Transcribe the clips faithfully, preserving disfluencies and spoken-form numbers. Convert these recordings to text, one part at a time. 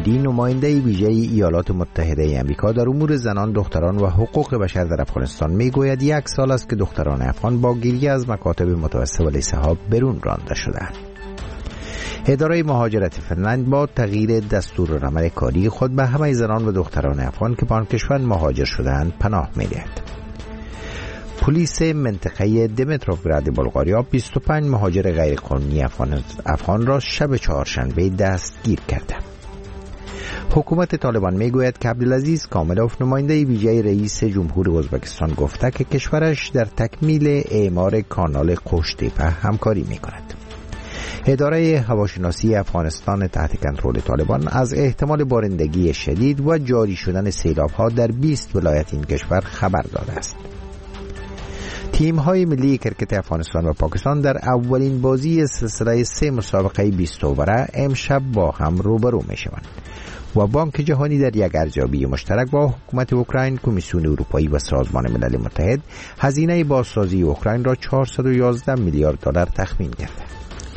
کندی، نماینده ویژه ایالات متحده آمریکا در امور زنان، دختران و حقوق بشر در افغانستان میگوید یک سال است که دختران افغان با گریه از مکاتب متوسط و لیسه ها برون رانده شدند. اداره مهاجرت فنلند با تغییر دستورالعمل کاری خود به همه زنان و دختران افغان که به آن کشور مهاجر شدند پناه می‌دهد. پلیس منطقه دمیتروگراد بلغاریا بیست و پنج مهاجر غیرقانونی افغان, افغان را شب چهارشنبه دستگیر کرده. حکومت طالبان میگوید که عبدالعزیز کاملوف نماینده ویژه رئیس جمهور ازبکستان گفته که کشورش در تکمیل اعمار کانال قوشتیپه همکاری میکند. اداره هواشناسی افغانستان تحت کنترل طالبان از احتمال بارندگی شدید و جاری شدن سیلاب‌ها در بیست ولایت این کشور خبر داده است. تیم‌های ملی کرکت افغانستان و پاکستان در اولین بازی سلسله سه مسابقه بیست اووره امشب با هم روبرو می‌شوند و بانک جهانی در یک ارزیابی مشترک با حکومت اوکراین، کمیسیون اروپایی و سازمان ملل متحد هزینه بازسازی اوکراین را چهارصد و یازده میلیارد دلار تخمین کرده.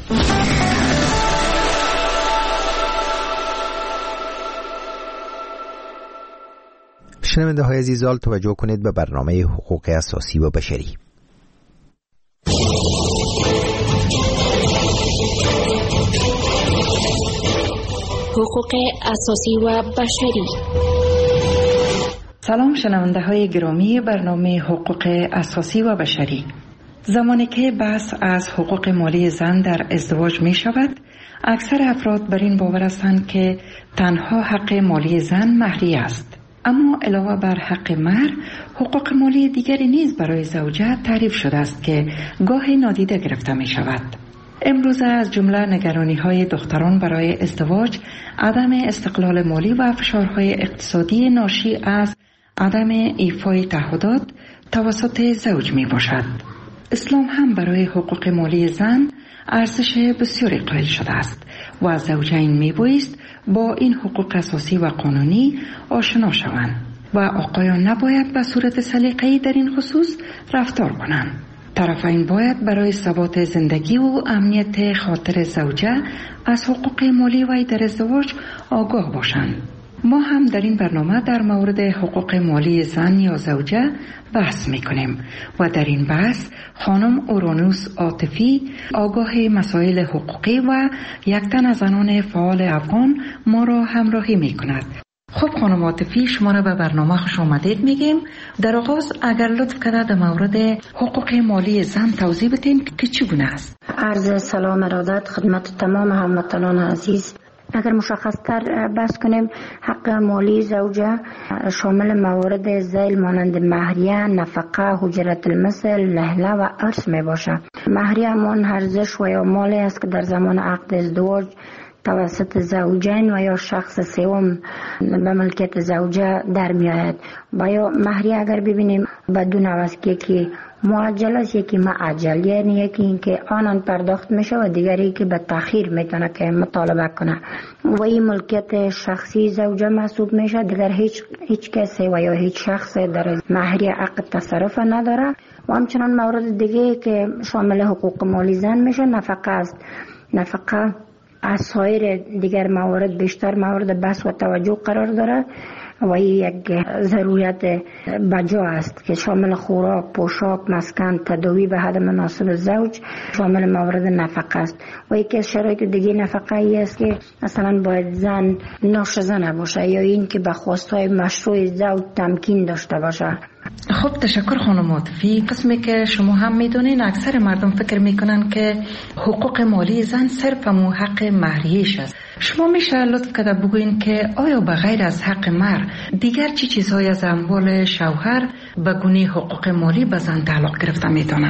شنونده های عزیز، توجه کنید به برنامه حقوق اساسی و بشری. حقوق اساسی و بشری. سلام شنونده های گرامی برنامه حقوق اساسی و بشری. زمانی که بحث از حقوق مالی زن در ازدواج می شود، اکثر افراد بر این باور هستند که تنها حق مالی زن مهریه است. اما علاوه بر حق مهر، حقوق مالی دیگری نیز برای زوجه تعریف شده است که گاهی نادیده گرفته می شود. امروز از جمله نگرانی های دختران برای ازدواج، عدم استقلال مالی و فشارهای اقتصادی ناشی از عدم ایفای تعهدات توسط زوج می باشد. اسلام هم برای حقوق مالی زن ارزش بسیاری قائل شده است و زوجین می بایست با این حقوق اساسی و قانونی آشنا شوند و آقایان نباید به صورت سلیقه‌ای در این خصوص رفتار کنند. طرفین باید برای ثبات زندگی و امنیت خاطر زوجه از حقوق مالی وی در ازدواج آگاه باشند. ما هم در این برنامه در مورد حقوق مالی زن یا زوجه بحث میکنیم و در این بحث خانم اورانوس عاطفی، آگاه مسائل حقوقی و یک تن از زنان فعال افغان ما را همراهی میکند. خب خانم عاطفی، شما را به برنامه خوش آمدید میگیم. در آغاز اگر لطف کرده در مورد حقوق مالی زن توضیح بدین که چگونه است. عرض سلام ارادت خدمت تمام هموطنان عزیز. اگر مشخص تر بحث کنیم، حق مالی زوجه شامل موارد ذیل مانند مهریه، نفقه، حجرت المثل، لهله و ارث می باشه. مهریه همان ارزش و یا مالی است که در زمان عقد ازدواج توسط زوجین و یا شخص سوم به ملکیت زوجه در می آید. و یا مهریه اگر ببینیم بدون عوض که یکی معجل است، یکی معجل، یعنی یکی این که آنان پرداخت میشه و دیگری که به تأخیر میتونه که مطالبه کنه و این ملکیت شخصی زوجه محسوب میشه. دیگر هیچ هیچ کسی و یا هیچ شخص در مهریه عقد تصرف نداره. و همچنان مورد دیگه که شامل حقوق مالی زن میشه نفقه است. نفقه از سایر دیگر موارد بیشتر مورد بحث و توجه قرار داره و یک ضرورت بجا است که شامل خوراک، پوشاک، مسکن، تداوی به حد مناسب زوج شامل موارد نفقه است. و یکی از شرایط دیگه نفقه ای است که مثلا باید زن ناشزه نباشه یا این که به خواستهای مشروع زوج تمکین داشته باشه. خب تشکر خانم عاطفی. قسمی که شما هم میدونین اکثر مردم فکر میکنن که حقوق مالی زن صرف مو حق مهریش است. شما میشه لطف کرده بگوین که آیا به غیر از حق مهر دیگر چی چیزهای از اموال شوهر به گونه حقوق مالی به زن تعلق گرفته میتونه؟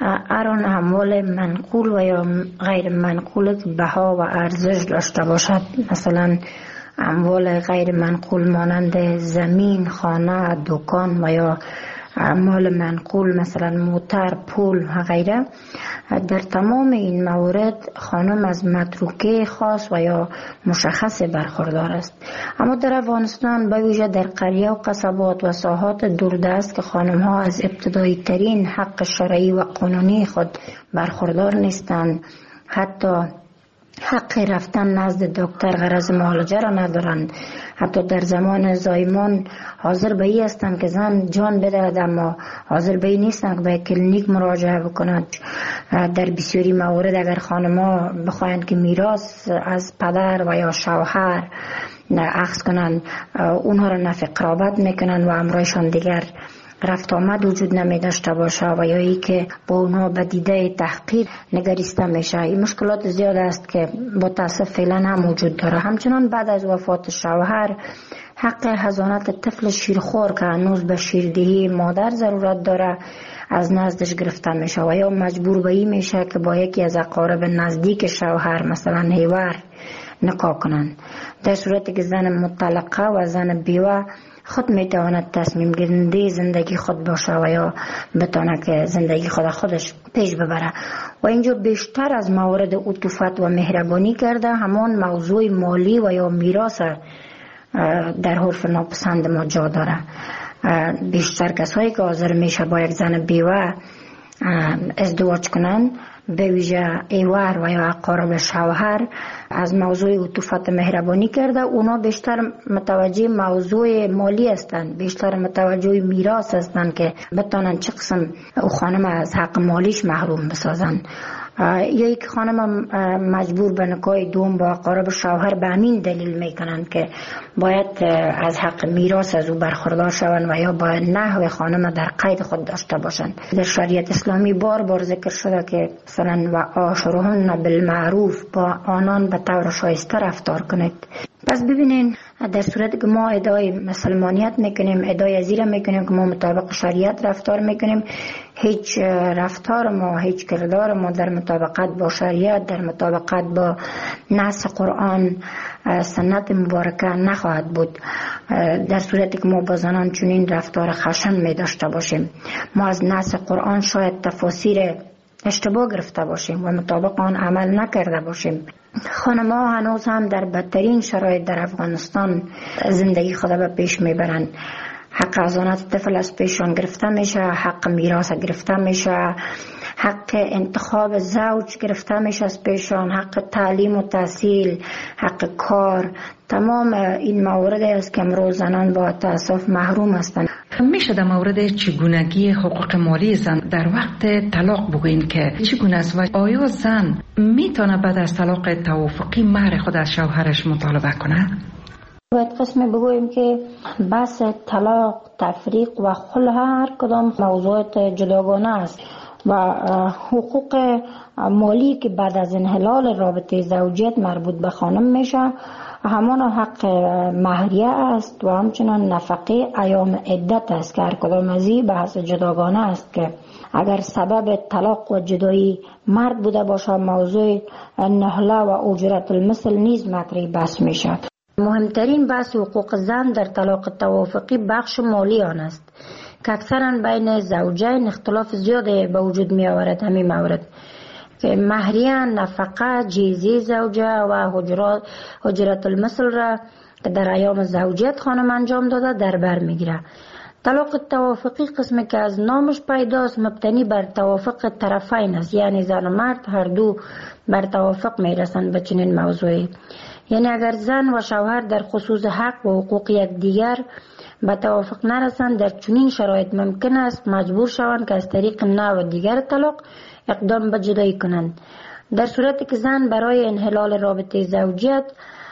هر اموال منقول و یا غیر منقول بها و ارزش داشته باشد. مثلا اموال غیر منقول مانند زمین، خانه، دکان و یا اموال منقول مثلا موتر، پول و غیره. در تمام این موارد خانم از متروکه خاص و یا مشخص برخوردار است. اما در افغانستان به ویژه در قریه و قصبات و ساحات دوردست که خانم ها از ابتدایی ترین حق شرعی و قانونی خود برخوردار نیستند، حتی حق رفتن نزد دکتر غرض معالجه را ندارند. حتی در زمان زایمان حاضر به ای هستند که زن جان بدهد، اما حاضر به ای نیستند که به کلینیک مراجعه بکنند. در بسیاری موارد اگر خانم‌ها بخواهند که میراث از پدر و یا شوهر اخذ کنند، اونها را نفی قرابت میکنند و امرایشان دیگر رفت آمد وجود نمی داشته باشه و یا ای که با اونها به دیده تحقیر نگریسته میشه. این مشکلات زیاد است که با تاسف فعلا هم وجود داره. همچنان بعد از وفات شوهر حق حضانت طفل شیرخوار که هنوز به شیردهی مادر ضرورت داره از نزدش گرفته میشه و یا مجبور به این میشه که با یکی از اقارب نزدیک شوهر مثلا هیور نکاح کنند. در صورتی که زن مطلقه و زن بیوه خود میتواند تصمیم گیرنده زندگی خود باشه و یا بتونه که زندگی خود خودش پیش ببره. و اینجا بیشتر از موارد عطوفت و مهربانی کرده همان موضوع مالی و یا میراث در حرف ناپسند ما جا داره. بیشتر کسایی که حاضر میشه با یک زن بیوه ازدواج کنن، به ویژه ایوار و یا اقارب شوهر، از موضوع عطوفت مهربانی کرده. اونا بیشتر متوجه موضوع مالی هستند، بیشتر متوجه میراث هستند که بتونن چه قسم او خانم از حق مالیش محروم بسازن. یا یک خانم مجبور به نکاح دوم با اقارب شوهر به همین دلیل میکنند که باید از حق میراث از او برخوردار شوند و یا باید نحو خانم در قید خود داشته باشند. در شریعت اسلامی بار بار ذکر شده که مثلا و عاشرهن بالمعروف، با آنان به طور شایسته رفتار کنید. پس ببینین در صورتی که ما ادعای مسلمانیت میکنیم، ادعای ازیره میکنیم که ما مطابق شریعت رفتار میکنیم، هیچ رفتار ما، هیچ کردار ما در مطابقت با شریعت، در مطابقت با نص قرآن سنت مبارکه نخواهد بود. در صورتی که ما با زنان چنین رفتار خشن می داشته باشیم، ما از نص قرآن شاید تفاسیر اشتباه گرفته باشیم و مطابق آن عمل نکرده باشیم. خانم‌ها هنوز هم در بدترین شرایط در افغانستان زندگی خود به پیش میبرند. حق حضانت طفل از پیشان گرفته میشه، حق میراث گرفته میشه، حق انتخاب زوج گرفته میشه از پیشان، حق تعلیم و تحصیل، حق کار. تمام این موارد است که امروز زنان با تأسف محروم هستند. میشه در مورد چگونگی حقوق مالی زن در وقت طلاق بگوین که چگونه است و آیا زن میتونه بعد از طلاق توافقی مهر خود از شوهرش مطالبه کنه؟ باید قسم بگوییم که بحث طلاق، تفریق و خلع هر کدام موضوعات جداگانه است و حقوق مالی که بعد از انحلال رابطه زوجیت مربوط به خانم میشه همان حق مهریه است و همچنان نفقه ایام عدت است که هر کدام از این بحث جداگانه است که اگر سبب طلاق و جدایی مرد بوده باشه موضوع نهله و اجرت المثل نیز مطرح بحث میشه. مهمترین بحث حقوق زن در طلاق توافقی بخش مالی آن است که اکثرا بین زوجین اختلاف زیاده به وجود می آورد. همین مورد که مهریه، نفقه، جیزی زوجه و حجرات حجرت المثل را که در ایام زوجیت خانم انجام داده در بر می گیره. طلاق توافقی قسمی که از نامش پیداست مبتنی بر توافق طرفین است، یعنی زن و مرد هر دو بر توافق می رسند به چنین موضوعی. یعنی اگر زن و شوهر در خصوص حق و حقوق یکدیگر به توافق نرسند، در چنین شرایط ممکن است مجبور شوند که از طریق نوع دیگر طلاق اقدام به جدایی کنند. در صورتی که زن برای انحلال رابطه زوجیت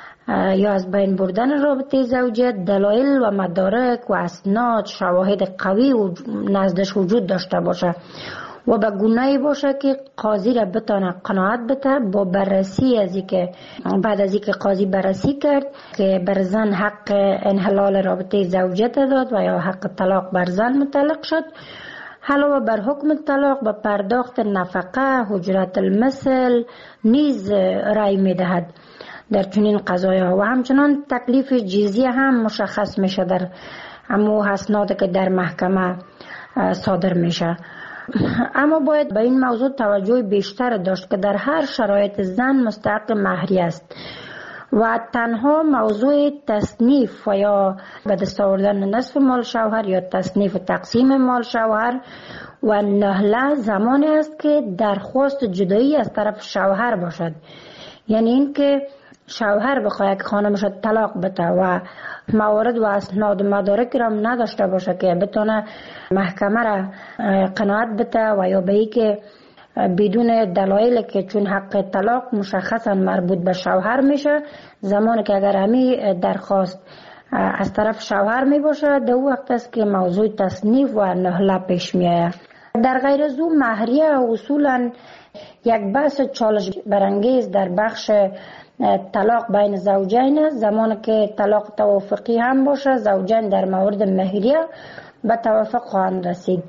یا از بین بردن رابطه زوجیت دلایل و مدارک و اسناد شواهد قوی و نزدش وجود داشته باشه و به گونه‌ای باشه که قاضی را بتونه قناعت بده با بررسی از اینکه بعد از اینکه قاضی بررسی کرد که بر زن حق انحلال رابطه زوجیت داد و یا حق طلاق بر زن متعلق شد، علاوه بر حکم طلاق به پرداخت نفقه، حجرت المثل نیز رأی میدهد در چنین قضایا و همچنان تکلیف جزیه هم مشخص میشه در امو اسناد که در محکمه صادر میشه. اما باید به این موضوع توجه بیشتر داشت که در هر شرایط زن مستحق مهریه است و تنها موضوع تصنیف و یا به دست آوردن نصف مال شوهر یا تصنیف و تقسیم مال شوهر و نهله زمانی است که درخواست جدایی از طرف شوهر باشد. یعنی این که شوهر بخواد که خانمش طلاق بده و موارد و اسناد مدارک را نداشته باشه که بتونه محکمه را قناعت بده و یا به ای که بدون دلایل که چون حق طلاق مشخصا مربوط به شوهر میشه، زمانی که اگر همی درخواست از طرف شوهر می باشه در وقت است که موضوع تصنیف و نهله پیش می آید. در غیر از او مهریه اصولا یک بحث چالش برانگیز در بخش طلاق بین زوجین است. زمانی که طلاق توافقی هم باشه، زوجین در مورد مهریه به توافق خواهند رسید.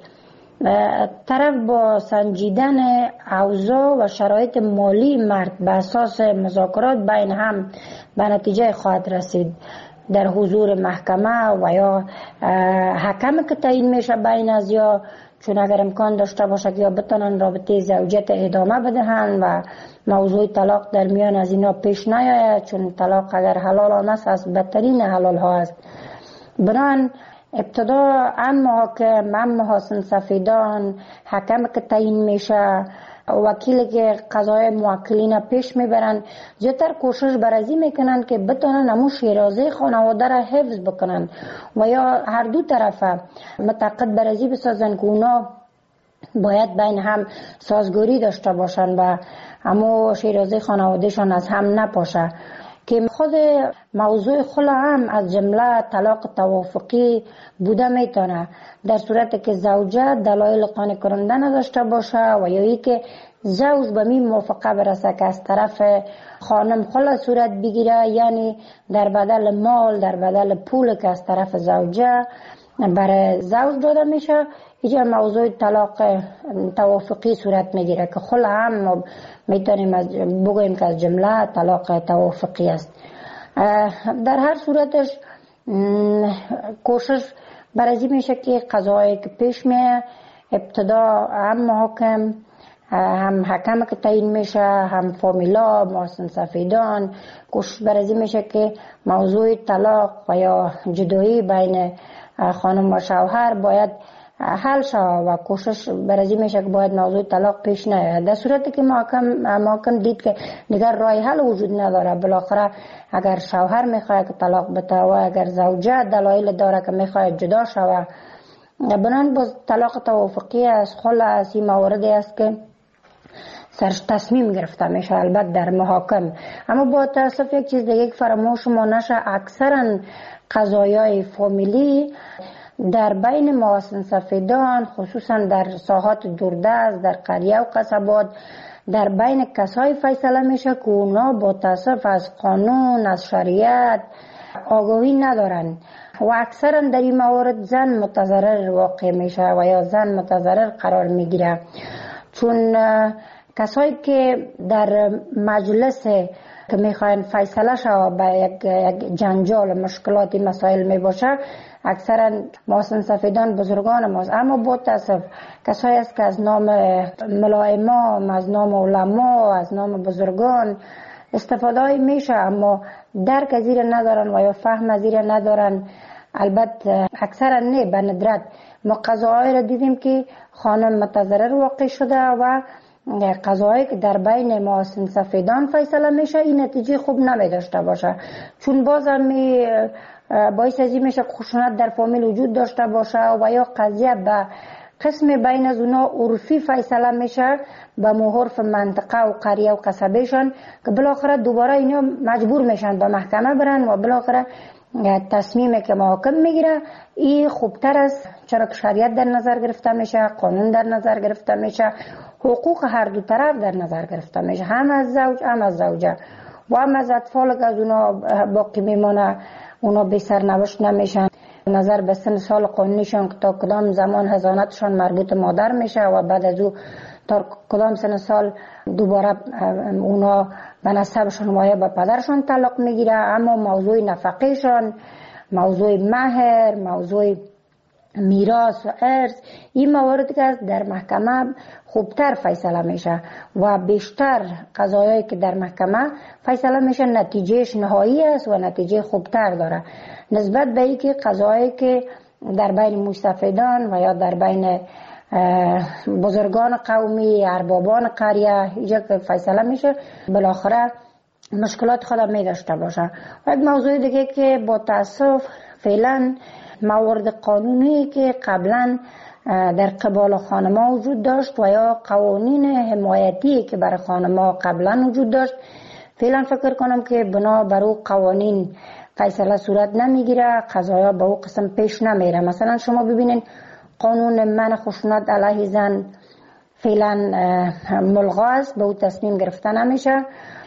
طرف با سنجیدن اوضاع و شرایط مالی مرد به اساس مذاکرات بین هم به نتیجه خواهد رسید در حضور محکمه و یا حکم که تعیین میشه بین از یا، چون اگر امکان داشته باشه که یا بتونن رابطه زوجیت ادامه بدهن و موضوع طلاق در میان از اینا پیش نیاید، چون طلاق اگر حلال آن است از بدترین حلال ها است. بران ابتدا ام محاکم، ام محاسن سفیدان، حکم که تعیین میشه، وکیل که قضای موکلین پیش میبرن، زیادتر کوشش برازی میکنن که بتونن همون شیرازه خانواده را حفظ بکنن و یا هر دو طرف متعاقد برازی بسازن که اونا باید بین هم سازگاری داشته باشن و همون شیرازه خانوادهشان از هم نپاشه. که خود موضوع خلع هم از جمله طلاق توافقی بوده میتونه در صورتی که زوجه دلایل قانع کننده نداشته باشه و یا ای که زوج به می موافقه برسه که از طرف خانم خلع صورت بگیره، یعنی در بدل مال، در بدل پول که از طرف زوجه برای زوج داده میشه، اینجا موضوع طلاق توافقی صورت میگیره که خلع هم میتونیم بگوییم که از جمله طلاق توافقی است. در هر صورتش کوشش برازی میشه که قضایی که پیش میه ابتدا هم محاکم، هم حکم که تعیین میشه، هم فامیلا، محاسن سفیدان، کوشش برازی میشه که موضوع طلاق و یا جدایی بین خانم و شوهر باید حل شود و کوشش برازی میشه که باید موضوع طلاق پیش نیاید. در صورتی که محکم محکم دید که دیگر راه حل وجود نداره، بالاخره اگر شوهر میخواد که طلاق بده و اگر زوجه دلایل داره که میخواد جدا شود، بنان باز طلاق توافقی از خلع از این موردی است که سرش تصمیم گرفته میشه البته در محاکم. اما با تاسف یک چیز دیگه فراموش ما نشه، اکثرا قضایای فامیلی در بین محاسن سفیدان، خصوصا در ساحات دوردست، در قریه و قصبات، در بین کسای فیصله میشه که اونا با تاسف از قانون، از شریعت آگاهی ندارن و اکثرا در این موارد زن متضرر واقع میشه و یا زن متضرر قرار میگیره، چون کسایی که در مجلس که میخواین فیصله شود به یک, یک جنجال مشکلاتی مسائل میباشه، اکثرا محاسن سفیدان بزرگان ماست. اما با تاسف کسایی است که از نام ملائمام، از نام علما، از نام بزرگان استفاده میشه اما درک از زیر ندارن و یا فهم از زیر ندارن. البته اکثرا نه، به ندرت ما قضاهای را دیدیم که خانم متضرر واقع شده و قضایی که در بین محاسن سفیدان فیصله میشه این نتیجه خوب نمی داشته باشه، چون باز هم می باعث ازی میشه خشونت در فامیل وجود داشته باشه و یا قضیه به قسم بین از اونا عرفی فیصله میشه به محرف منطقه و قریه و قصبهشان که بالاخره دوباره اینا مجبور میشن به محکمه برن و بالاخره تصمیمی که محاکم میگیره این خوبتر است، چرا که شریعت در نظر گرفته میشه، قانون در نظر گرفته میشه، حقوق هر دو طرف در نظر گرفته میشه، هم از زوج هم از زوجه و هم از اطفال که از اونا باقی میمانه، اونا بی سرنوشت نمیشن. نظر به سن سال قانونیشان که تا کدام زمان حضانتشان مربوط مادر میشه و بعد از او تا کدام سن سال دوباره اونا به نسبشان و به پدرشان تعلق میگیره. اما موضوع نفقهشان، موضوع مهر، موضوع میراث و ارث، این مواردی که در محکمه خوبتر فیصله میشه و بیشتر قضایایی که در محکمه فیصله میشه نتیجهش نهایی است و نتیجه خوبتر داره نسبت به اینکه قضایایی که در بین مستفیدان و یا در بین بزرگان قومی، اربابان قریه اینجا که فیصله میشه بالاخره مشکلات خود می داشته باشه. و یک موضوع دیگه که با تاسف فعلا موارد قانونی که قبلا در قبال خانم‌ها وجود داشت و یا قوانین حمایتی که برای خانم‌ها قبلا وجود داشت، فعلا فکر کنم که بنا بر او قوانین فیصله صورت نمیگیره، قضایا به او قسم پیش نمیره. مثلا شما ببینید قانون منع خشونت علیه زن فعلا ملغا است، به او تصمیم گرفته نمیشه.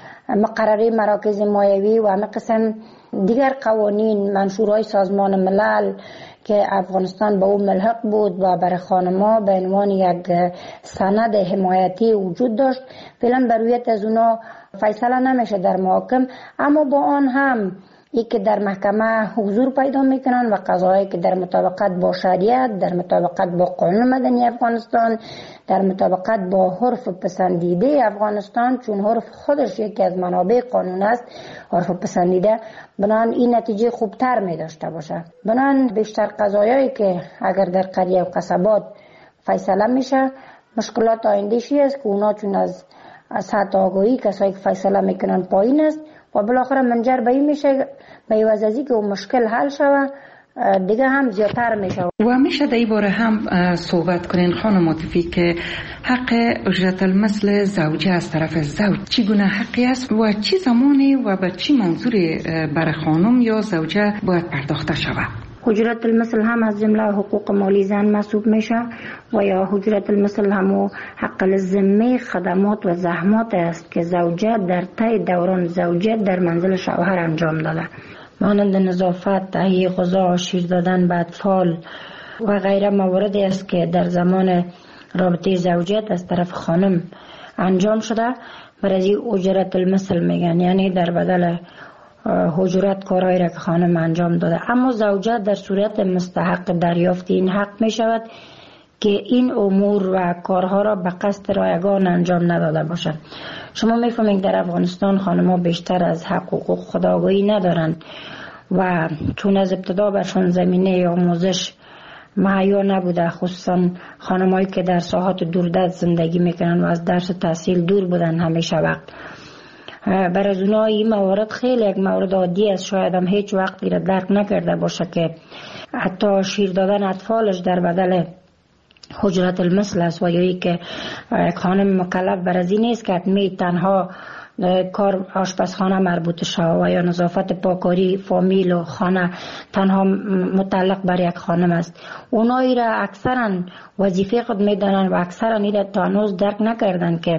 مقرره مراکز مایوی و همه قسم دیگر قوانین منشورهای سازمان ملل که افغانستان به او ملحق بود و برای خانم‌ها به عنوان یک سند حمایتی وجود داشت، فعلا بر رویت از اونا فیصله نمیشه در محاکم. اما با آن هم ای که در محکمه حضور پیدا میکنن و قضایی که در مطابقت با شریعت، در مطابقت با قانون مدنی افغانستان، در مطابقت با عرف پسندیده افغانستان، چون عرف خودش یکی از منابع قانون است، عرف پسندیده، بنان این نتیجه خوبتر می داشته باشه. بنان بیشتر قضایایی که اگر در قریه و قصبات فیصله میشه، مشکلات آینده‌شی است که اونا چون از سطح آگاهی کسایی که فیصله میکنن پایین است و بالاخره منجر به این میشه به عوض از اینکه اون مشکل حل شود دیگه هم زیادتر میشه. و میشه در این باره هم صحبت کنین خانم عاطفی که حق اجرت المثل زوجه از طرف زوج چگونه حقی است و چی زمانی و به چی منظوری برای خانم یا زوجه باید پرداخته شود؟ اجرت المثل هم از جمله حقوق مالی زن محسوب میشه و یا اجرت المثل هم حق الذمه خدمات و زحمات است که زوجه در طی دوران زوجیت در منزل شوهر انجام داده، مانند نظافت، تهیه غذا، شیر دادن به اطفال و غیره مواردی است که در زمان رابطه زوجیت از طرف خانم انجام شده. برای اجرت المثل میگن، یعنی در بدل اجرت کارهایی را که خانم انجام داده. اما زوجه در صورت مستحق دریافت این حق می شود که این امور و کارها را به قصد رایگان انجام نداده باشد. شما میفهمید در افغانستان خانم‌ها بیشتر از حق و حقوق خود آگاهی ندارند و چون از ابتدا برشان زمینه آموزش مهیا نبوده، خصوصا خانم‌هایی که در ساحات دوردست زندگی میکنن و از درس تحصیل دور بودن همیشه وقت، برای از اونها این موارد خیلی یک مورد عادی است. شاید هم هیچ وقت را درک نکرده باشه که حتی شیر دادن اطفالش در بدل اجرت المثل است و یا ای که خانم مکلف بر از این نیست که می تنها کار آشپزخانه مربوط شود و یا نظافت پاکاری فامیل و خانه تنها متعلق بر یک خانم است. اونایی را اکثرا وظیفه خود میدانند و اکثرا این را تا هنوز درک نکردند که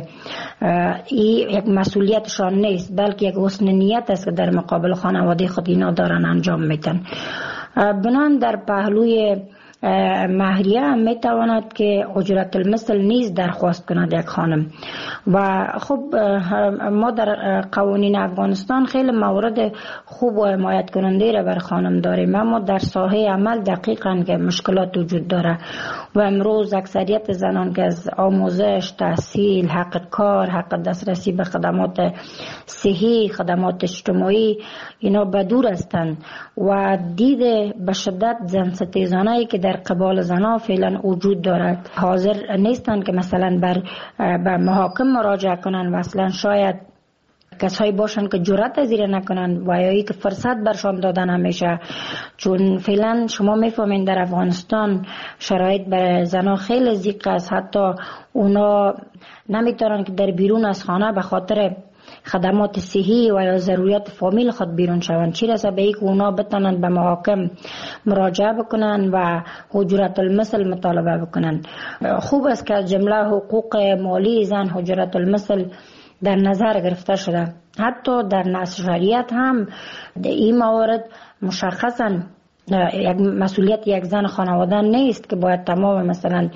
این یک مسئولیتشان نیست، بلکه یک حسن نیت است که در مقابل خانواده خود اینا دارن انجام میدن. بنان در پهلوی مهریه هم می تواند که اجرت المثل نیز درخواست کند یک خانم. و خب ما در قوانین افغانستان خیلی موارد خوب و حمایت کننده را بر خانم داریم، اما در ساحه عمل دقیقاً که مشکلات وجود داره و امروز اکثریت زنان که از آموزش، تحصیل، حق کار، حق دسترسی به خدمات صحی، خدمات اجتماعی اینا بدور هستند و دید به شدت زن ستیزانه‌ای که در قبال زنها فعلا وجود دارد حاضر نیستند که مثلا بر به محاکم مراجعه کنند و اصلا شاید کسایی باشند که جرأت از این نکنند و یا ای که فرصت برشان دادن همیشه. چون فعلا شما میفهمین در افغانستان شرایط برای زنها خیلی ضیق است، حتی اونا نمیتونن که در بیرون از خانه به خاطر خدمات صحی و یا ضروریات فامیل خود بیرون شوند، چی رسه به ای که اونا بتونن به محاکم مراجعه بکنن و اجرت المثل مطالبه بکنن. خوب است که از جمله حقوق مالی زن اجرت المثل در نظر گرفته شده. حتی در نص شریعت هم این موارد مشخصا یک مسئولیت یک زن خانواده نیست که باید تمام مثلا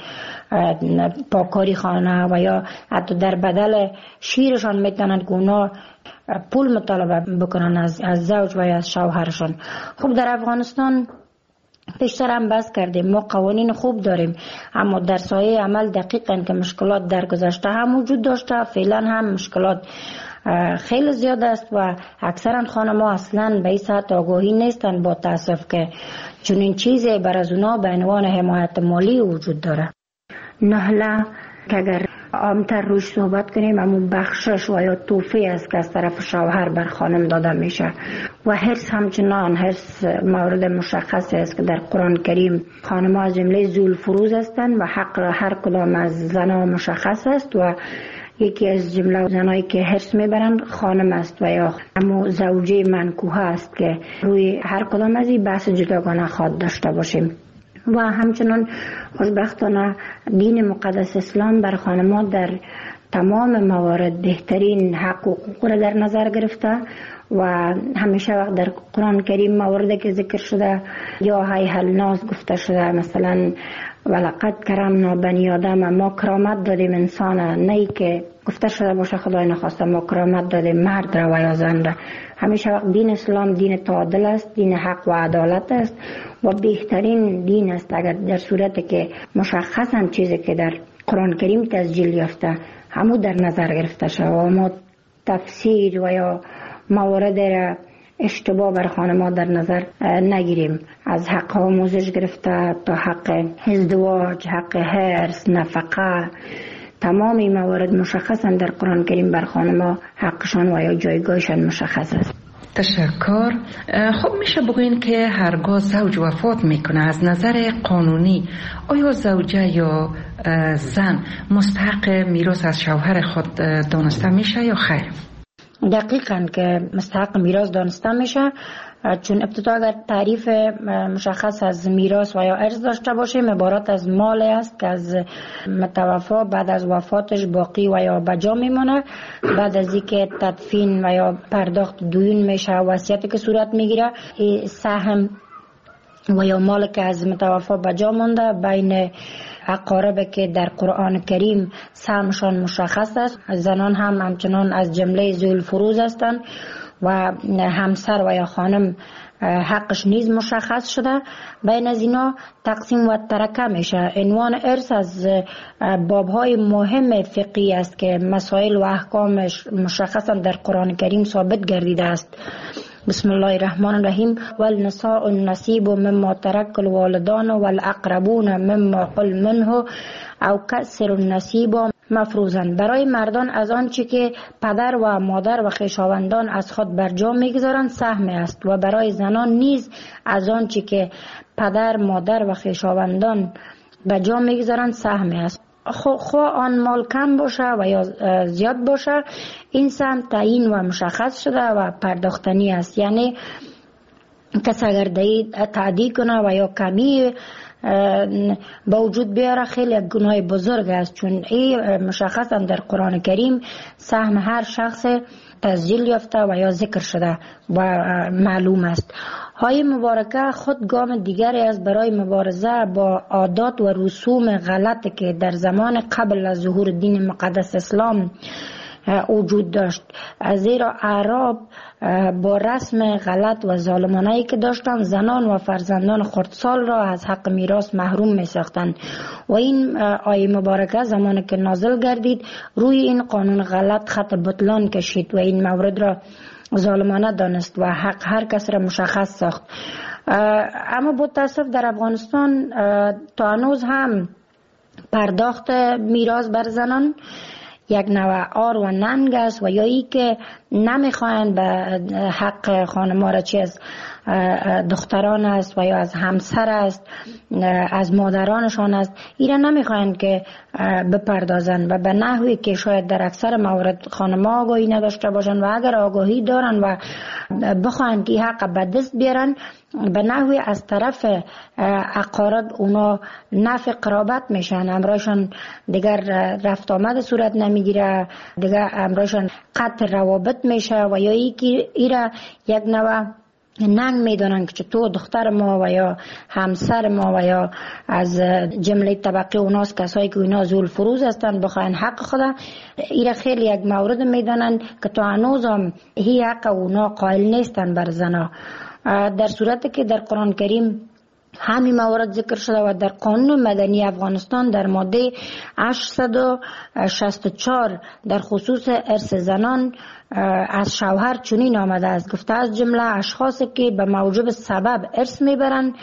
پاکاری خانه و یا حتی در بدل شیرشان میتونند که اونا پول مطالبه بکنن از, از زوج و یا از شوهرشان. خب در افغانستان پیشتر هم بحث کردیم، ما قوانین خوب داریم اما در سایه عمل دقیقاً که مشکلات در گذشته هم وجود داشته، فعلا هم مشکلات خیلی زیاد است و اکثرا خانم‌ها اصلا به این سطح آگاهی نیستند با تاسف که چنین چیزی بر از اونا به عنوان حمایت مالی وجود داره. نهله که اگر عامتر روش صحبت کنیم، اما بخشش و یا توفی است که از طرف شوهر بر خانم داده میشه. و حرص همچنان حرص مورد مشخص است که در قرآن کریم خانم ها از جمله ذوالفروز هستند و حق هر کدام از زنها مشخص است و یکی از جمله زنایی که حرص میبرند خانم است و یا همو زوجه منکوحه است که روی هر کدام از این بحث جداگانه خواهد داشته باشیم. و همچنان خوشبختانه دین مقدس اسلام بر خانم‌ها در تمام موارد بهترین حق و حقوق را در نظر گرفته و همیشه وقت در قرآن کریم مواردی که ذکر شده یا هی الناس گفته شده، مثلا ولقد کرمنا بنی آدم، ما کرامت دادیم انسان، نه که گفته شده باشه خدای نخواسته ما کرامت دادیم مرد را و یا زن را. همیشه وقت دین اسلام دین تعادل است، دین حق و عدالت است و بهترین دین است. اگر در صورتی که مشخصا چیزی که در قرآن کریم تسجیل یافته همو در نظر گرفته شد و ما تفسیر و یا موارد را اشتباه بر خانم‌ها در نظر نگیریم، از حق آموزش گرفته تا حق ازدواج، حق حرص، نفقه، تمام این موارد مشخصا در قرآن کریم بر خانم‌ها حقشان و یا جایگاهشان مشخص است. تشکر. خب میشه بگوین که هرگاه زوج وفات میکنه از نظر قانونی آیا زوجه یا زن مستحق میراث از شوهر خود دانسته میشه یا خیر؟ دقیقاً که مستحق میراث دانسته میشه، چون ابتدا اگر تعریف مشخص از میراث و یا ارث داشته باشیم عبارت از مال است که از متوفا بعد از وفاتش باقی و یا بجا میمونه، بعد از اینکه تدفین و یا پرداخت دیون میشه وصیتی که صورت میگیره، سهم و یا مال که از متوفا بجا مونده بین اقارب که در قرآن کریم سهمشان مشخص است. زنان هم همچنان از جمله ذوالفروز هستند و همسر و یا خانم حقش نیز مشخص شده. بین از اینا تقسیم و ترکه میشه. عنوان ارث از بابهای مهم فقهی است که مسائل و احکامش مشخصا در قرآن کریم ثابت گردیده است. بسم الله الرحمن الرحیم. والنساء النصیب مما ترک الوالدان والاقربون مما قل منه او کسر النصیب مفروضن. برای مردان از آنچه که پدر و مادر و خویشاوندان از خود برجا میگذارند سهم است و برای زنان نیز از آنچه که پدر مادر و خویشاوندان برجا میگذارند سهم است. خواه آن مال کم باشه و یا زیاد باشه این سهم تعیین و مشخص شده و پرداختنی است. یعنی کس اگر تعدی کنه و یا کمی با وجود بیاره خیلی گناه بزرگ است، چون این مشخصا در قرآن کریم سهم هر شخص تسجیل یافته و یا ذکر شده و معلوم است. های مبارکه خود گام دیگری است برای مبارزه با عادات و رسوم غلط که در زمان قبل از ظهور دین مقدس اسلام وجود داشت، زیرا اعراب با رسم غلط و ظالمانه‌ای که داشتند زنان و فرزندان خردسال را از حق میراث محروم می ساختند و این آیه مبارکه زمانی که نازل گردید روی این قانون غلط خط بطلان کشید و این مورد را ظالمانه دانست و حق هر کس را مشخص ساخت. اما با تاسف در افغانستان تا هنوز هم پرداخت میراث بر زنان یک نوع آر و ننگ است و یا ای که نمیخواین به حق خانم‌ها را چی از دختران است و یا از همسر است از مادرانشان است ایرا نمیخواین که بپردازن و به نحوی که شاید در اکثر موارد خانم‌ها آگاهی نداشته باشن و اگر آگاهی دارن و بخواین که حق به دست بیارن به نحوی از طرف اقارب اونا نفع قرابت میشن، امرایشان دیگر رفت آمد صورت نمیگیره، دیگر امرایشان قطع روابط میشه و یا ای که ایرا یک نوع ننگ میدونن که تو دختر ما و یا همسر ما و یا از جمله طبقه اوناست کسایی که اینا ذوالفروز هستن بخواین حق خدا ایرا خیلی یک مورد میدونن که تو هنوز هم هی حق اونا قائل نیستن بر زنا، در صورتی که در قرآن کریم همین موارد ذکر شده و در قانون مدنی افغانستان در ماده هشتصد و شصت و چهار در خصوص ارث زنان از شوهر چنین آمده است، گفته از جمله اشخاصی که به موجب سبب ارث میبرند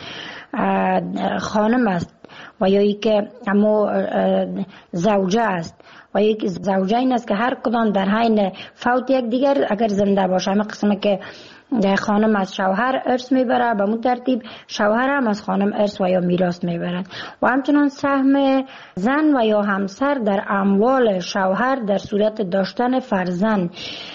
خانم است و یا ای که اما زوجه است و یک زوجه این است که هر کدام در حین فوت یک دیگر اگر زنده باشه. همه قسمه که خانم از شوهر ارث میبره به مون ترتیب شوهر هم از خانم ارث و یا میراث میبرد و همچنان سهم زن و یا همسر در اموال شوهر در صورت داشتن فرزند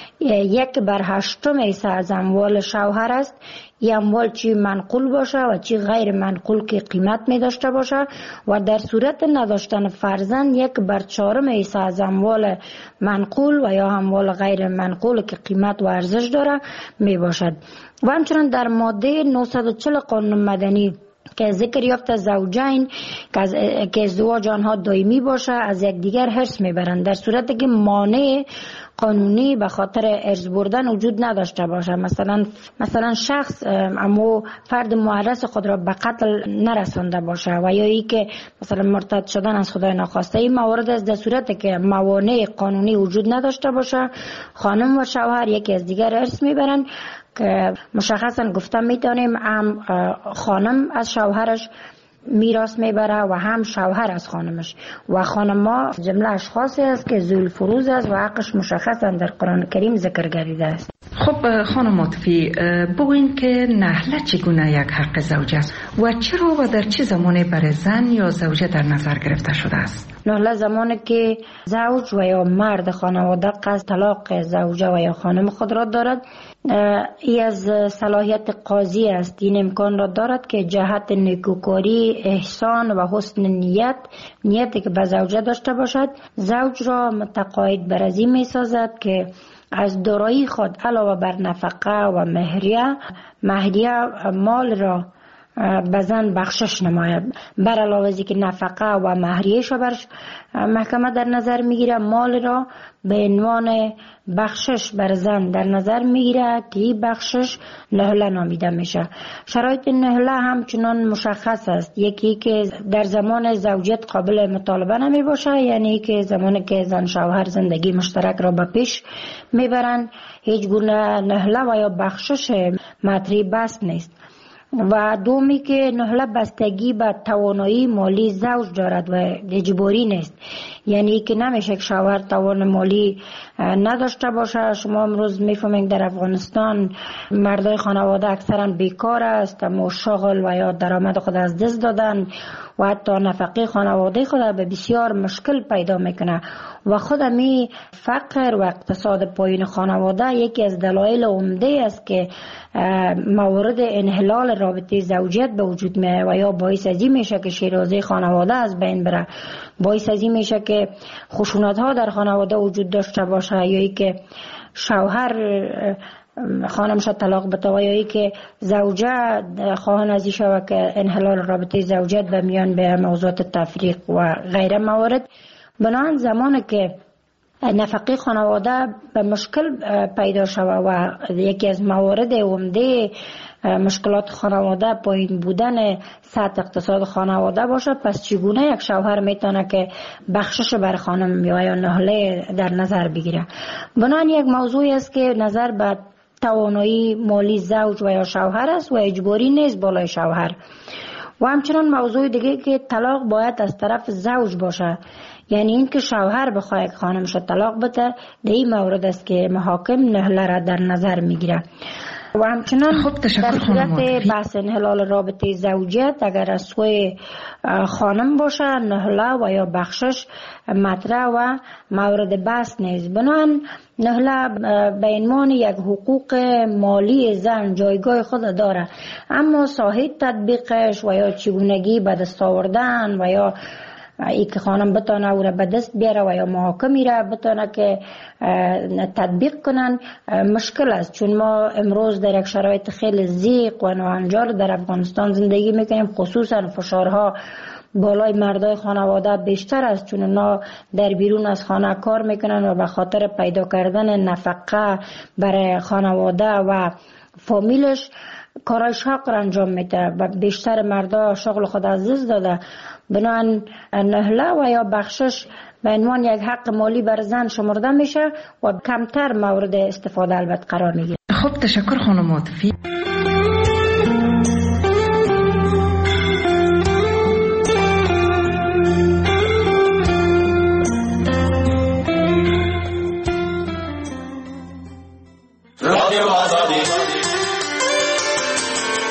یک بر هشتم حصه از اموال شوهر است. این اموال چی منقول باشه و چی غیر منقول که قیمت می داشته باشه و در صورت نداشتن فرزند یک بر چهارم حصه از اموال منقول و یا اموال غیر منقول که قیمت و ارزش داره می باشد. و همچنان در ماده نهصد و چهل قانون مدنی که ذکر یافته زوجین که ازدواج آنها دائمی باشه از یک دیگر حرص میبرند در صورتی که مانع قانونی به خاطر ارث بردن وجود نداشته باشه. مثلا مثلا شخص اما فرد معرض خود را به قتل نرسانده باشه و یا ای که مثلا مرتد شدن از خدای ناخواسته. این موارد است در صورتی که موانع قانونی وجود نداشته باشه خانم و شوهر یکی از دیگر ارث میبرند که مشخصا گفتم میتونیم هم خانم از شوهرش میراث میبره و هم شوهر از خانمش و خانما جمله اشخاصی است که ذوی الفروض است و حقش مشخصا در قرآن کریم ذکر گردیده است. خب خانم عاطفی بگوین که نهله چگونه یک حق زوج است و چرا و در چه زمانی برای زن یا زوجه در نظر گرفته شده است؟ نهله زمانی که زوج و یا مرد خانواده قصد طلاق زوجه و یا خانم خود را دارد ای از صلاحیت قاضی است. این امکان را دارد که جهت نیکوکاری احسان و حسن نیت نیتی که به زوجه داشته باشد زوج را متقاعد بر از این می سازد که از دارایی خود علاوه بر نفقه و مهریه مهریه مال را به زن بخشش نماید. بر علاوه از که نفقه و مهریه‌اش را بر محکمه در نظر میگیره مال را به عنوان بخشش بر زن در نظر میگیره که این بخشش نهله نامیده میشه. شرایط نهله همچنان مشخص است. یکی که در زمان زوجیت قابل مطالبه نمی باشه یعنی که زمانی که زن شوهر زندگی مشترک را به پیش میبرن هیچ گونه نهله و یا بخشش مطرح بس نیست. و دومی که نهله بستگی به توانایی مالی زوج دارد و اجباری نیست یعنی که نمیشه که شوهر توان مالی نداشته باشه. شما امروز میفهمید در افغانستان مردای خانواده اکثرا بیکار است اما شغل و یا درآمد خود از دست دادن و حتی نفقه خانواده خود به بسیار مشکل پیدا میکنه و خود می فقر و اقتصاد پایین خانواده یکی از دلایل عمده است که موارد انحلال رابطه زوجیت به وجود میاد و یا باعث از این میشه که شیرازه خانواده از بین بره، باعث از این میشه که خشونت ها در خانواده وجود داشته باشه یا ای که شوهر خانمش طلاق بده و یا ای که زوجه خواهان از این شود که انحلال رابطه زوجیت به میان به موضوعات تفریق و غیره موارد. بنابراین زمانی که نفقه خانواده به مشکل پیدا شود و یکی از موارد عمده مشکلات خانواده پایین بودن سطح اقتصاد خانواده باشه پس چگونه یک شوهر میتونه که بخشش بر خانم یا نهله در نظر بگیره؟ بنابراین یک موضوعی است که نظر به توانایی مالی زوج و یا شوهر است و اجباری نیست بالای شوهر. و همچنان موضوع دیگه که طلاق باید از طرف زوج باشه یعنی این که شوهر بخواه که خانمش طلاق بده در این مورد است که محاکم نهله را در نظر میگیره. و همچنان در صورت بحث انحلال رابطه زوجیت اگر از سوی خانم باشه نهله و یا بخشش مطرح و مورد بحث نیست. بنابراین نهله به عنوان یک حقوق مالی زن جایگاه خود داره اما ساحه تطبیقش و یا چگونگی به دست آوردن و یا ای که خانم بتانه او را به دست بیاره و یا محاکمی را بتانه که تطبیق کنن مشکل است چون ما امروز در یک شرایط خیلی ضیق و ناهنجار در افغانستان زندگی میکنیم. خصوصا فشارها بالای مردای خانواده بیشتر است چون اونا در بیرون از خانه کار میکنن و به خاطر پیدا کردن نفقه برای خانواده و فامیلش کارهای شاق را انجام میده و بیشتر مردا شغل خود از دست داده، بنابراین نهله و یا بخشش به عنوان یک حق مالی بر زن شمرده میشه و کمتر مورد استفاده البته قرار میگیره. خب تشکر خانم عاطفی.